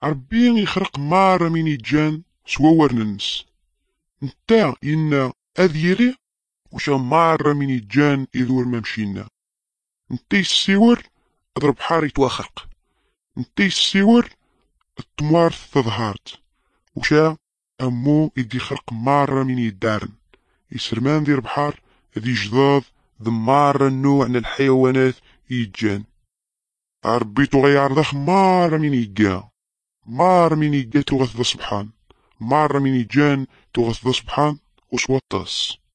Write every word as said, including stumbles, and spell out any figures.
ربي يخرق مارة من يجان سوور ننس. نتا إنا أذيري وشا مارة من يجان إذور ممشينا. نتا السيور أضرب حار يتوخرق. نتا السيور التموارث تظهرت وشا أمو إدي خرق مارة من يدارن. يسرمان ذي البحر ذي جضاض ذي مارة النوع من الحيوانات يجان. ربي تغير ذاك مارة من يجا مارة من يجا تغث ذا سبحان مارة من يجان تغث ذا سبحان وسوطاس.